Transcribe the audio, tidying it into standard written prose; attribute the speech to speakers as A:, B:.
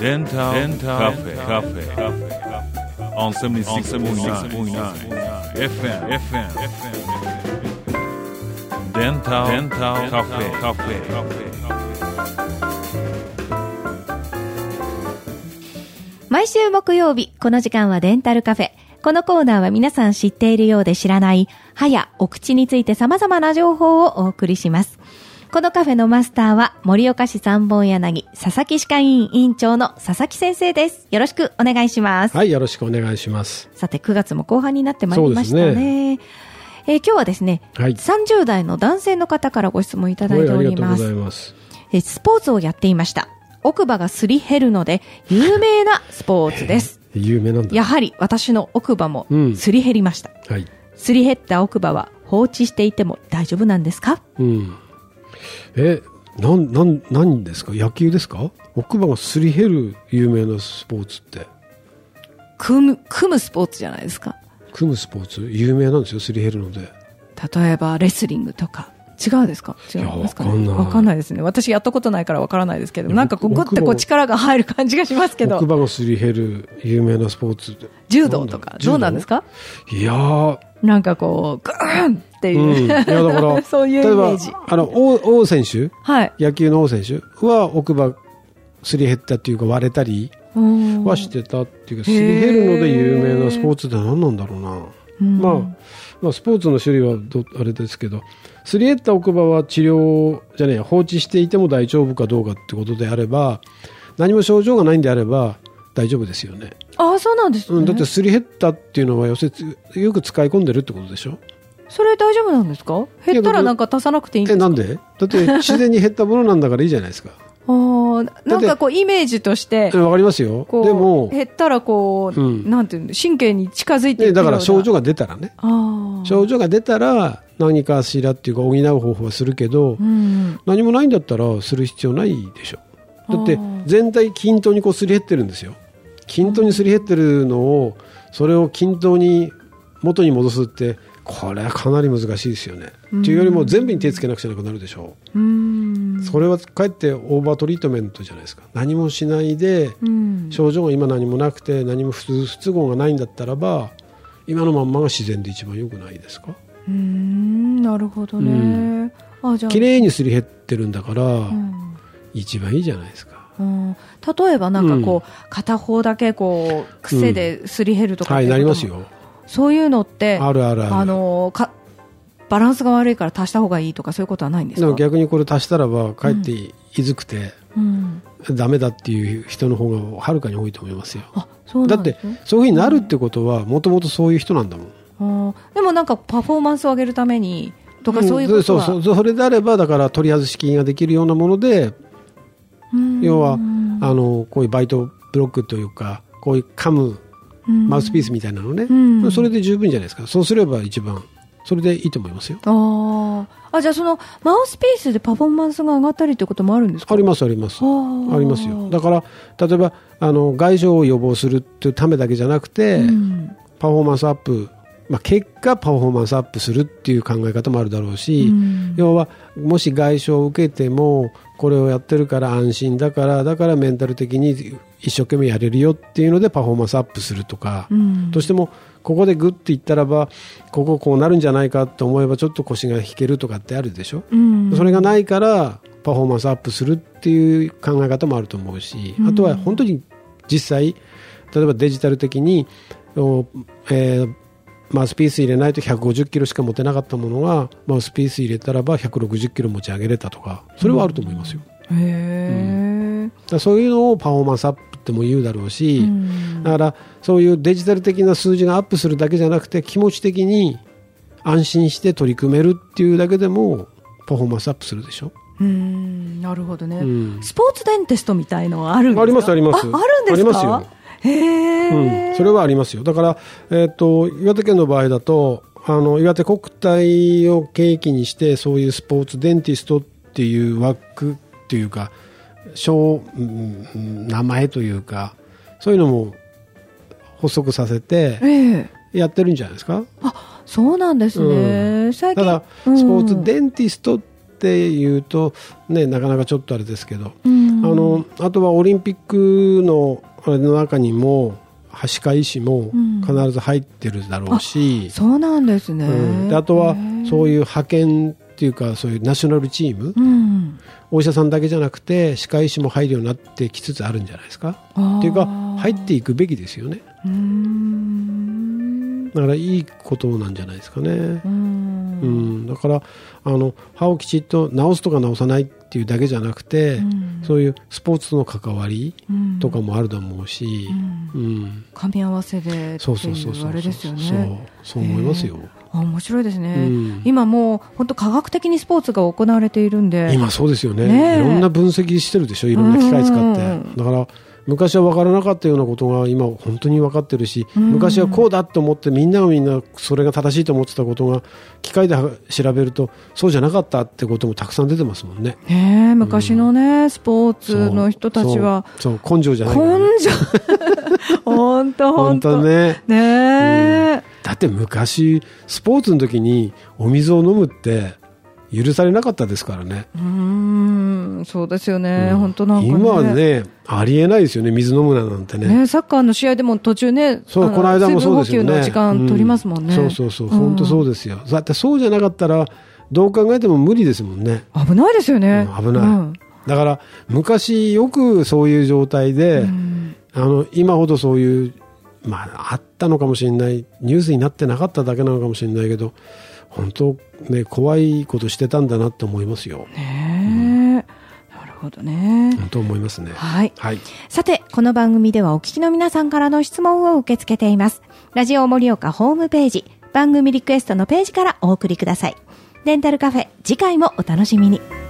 A: Dental Cafe on 76.9 FM Dental Cafe。
B: 毎週木曜日、この時間はデンタルカフェ。このコーナーは皆さん知っているようで知らない歯やお口について様々な情報をお送りします。このカフェのマスターは盛岡市三本柳佐々木歯科医院院長の佐々木先生です。よろしくお願いします。
C: はい、よろしくお願いします。
B: さて9月も後半になってまいりましたね。今日はですね、はい、30代の男性の方からご質問いただいております。
C: ありがとうございます。
B: スポーツをやっていました。奥歯がすり減るので有名なスポーツです。
C: 有名なんだ。
B: やはり私の奥歯もすり減りました、
C: はい、
B: すり減った奥歯は放置していても大丈夫なんですか？
C: 何ですか？野球ですか？奥歯がすり減る有名なスポーツって
B: 組むスポーツじゃないですか？
C: 組むスポーツ有名なんですよ、すり減るので。
B: 例えばレスリングとか違うんですか？違うんですかね？わかんないですね。私やったことないからわからないですけど、なんかこうグッてこう力が入る感じがしますけど。
C: 奥歯がすり減る有名なスポーツって
B: 柔道とかどうなんですか？
C: いやー、
B: なんかこうグーンっていう、
C: いやだから
B: そういうイメージ。
C: 例えば王選手、
B: はい、
C: 野球の王選手は奥歯すり減ったっていうか割れたりはしてたっていうか、すり減るので有名なスポーツって何なんだろうな。まあスポーツの種類はあれですけど、すり減った奥歯は治療じゃねえ、放置していても大丈夫かどうかってことであれば、何も症状がないんであれば大丈夫ですよね。
B: ああ、そうなんですね。
C: だってすり減ったっていうのはよく使い込んでるってことでしょ。そ
B: れ大丈夫なんですか？減ったらなんか足さなくていいんですか？
C: なんで？だって自然に減ったものなんだからいいじゃないですか。
B: なんかこうイメージとして
C: わかりますよ。でも
B: 減ったらこう、なんていうの、神経に近づいていくような、
C: だから症状が出たらね、症状が出たら何かしらっていうか補う方法はするけど、何もないんだったらする必要ないでしょ。だって全体均等にこうすり減ってるんですよ。均等にすり減ってるのを、それを均等に元に戻すって、これはかなり難しいですよね。というよりも全部に手つけなくちゃなくなるでしょう。それはかえってオーバートリートメントじゃないですか。何もしないで、症状が今何もなくて何も不都合がないんだったらば、今のまんまが自然で一番良くないですか？
B: なるほどね。
C: 綺麗にすり減ってるんだから、一番いいじゃないですか。
B: 例えばなんかこう、片方だけこう癖ですり減るとか、
C: なりますよ。
B: そういうのって
C: ある
B: バランスが悪いから足した方がいいとか、そういうことはないんですか？
C: 逆にこれ足したらばかえっていずくて、ダメだっていう人の方がはるかに多いと思いますよ。だってそういうふうになるってことはもともとそういう人なんだもん。
B: でもなんかパフォーマンスを上げるためにとか、そういうことは、
C: それであれば、だから取り外し金ができるようなもので、要はこういうバイトブロックというか、こういう噛むマウスピースみたいなのね、それで十分じゃないですか。そうすれば一番それでいいと思いますよ。
B: じゃあそのマウスピースでパフォーマンスが上がったりということもあるんですか？
C: ありますあります。ありますよ。だから例えば外傷を予防するというためだけじゃなくて、パフォーマンスアップ、結果パフォーマンスアップするっていう考え方もあるだろうし、要はもし外傷を受けてもこれをやってるから安心だからメンタル的に一生懸命やれるよっていうのでパフォーマンスアップするとか、どうしてもここでグッていったらばこうなるんじゃないかと思えばちょっと腰が引けるとかってあるでしょ。それがないからパフォーマンスアップするっていう考え方もあると思うし、あとは本当に実際例えばデジタル的にマウスピース入れないと150キロしか持てなかったものがマウスピース入れたらば160キロ持ち上げれたとか、それはあると思いますよ。そういうのをパフォーマンスアップっても言うだろうし、だからそういうデジタル的な数字がアップするだけじゃなくて、気持ち的に安心して取り組めるっていうだけでもパフォーマンスアップするでしょ。
B: なるほどね。スポーツデンテストみたいのはあるんですか？
C: ありますあります。
B: あるんですか？
C: ありますよ。それはありますよ。だから、岩手県の場合だと岩手国体を契機にしてそういうスポーツデンティストっていう枠っていうか名前というか、そういうのも発足させてやってるんじゃないですか。
B: そうなんですね。最近
C: ただスポーツデンティストっていうと、なかなかちょっとあれですけど、 あとはオリンピックのあれの中にも歯科医師も必ず入ってるだろうし、
B: そうなんですね。
C: であとはそういう派遣っていうかそういうナショナルチーム、お医者さんだけじゃなくて歯科医師も入るようになってきつつあるんじゃないですか。っていうか入っていくべきですよね。だからいいことなんじゃないですかね。だから歯をきちっと治すとか治さないっていうだけじゃなくて、そういうスポーツとの関わりとかもあると思うし、
B: 噛み合わせでっていうあれですよね。
C: そう思いますよ。
B: 面白いですね。今もう本当科学的にスポーツが行われているんで、
C: 今そうですよね。いろんな分析してるでしょ、いろんな機械使って。だから昔は分からなかったようなことが今本当に分かってるし、昔はこうだと思ってみんなそれが正しいと思ってたことが機械で調べるとそうじゃなかったってこともたくさん出てますもんね。
B: 昔のね、スポーツの人たちは
C: そう根性じゃない、
B: 根性本当
C: ね。だって昔スポーツの時にお水を飲むって許されなかったですからね。
B: そうですよね。本当なんかね。
C: 今はね、ありえないですよね、水飲むなんてね。
B: サッカーの試合でも途中ね、
C: この間もそうですよね。
B: 水分補給の時間取りますもんね。
C: 本当そうですよ。だってそうじゃなかったらどう考えても無理ですもんね。
B: 危ないですよね。
C: 危ない。だから昔よくそういう状態で、今ほどそういうあったのかもしれない、ニュースになってなかっただけなのかもしれないけど、本当ね、怖いことしてたんだなって思いますよ。な
B: るほどね。
C: 本当思いますね。
B: さて、この番組ではお聞きの皆さんからの質問を受け付けています。ラジオ盛岡ホームページ、番組リクエストのページからお送りください。デンタルカフェ、次回もお楽しみに。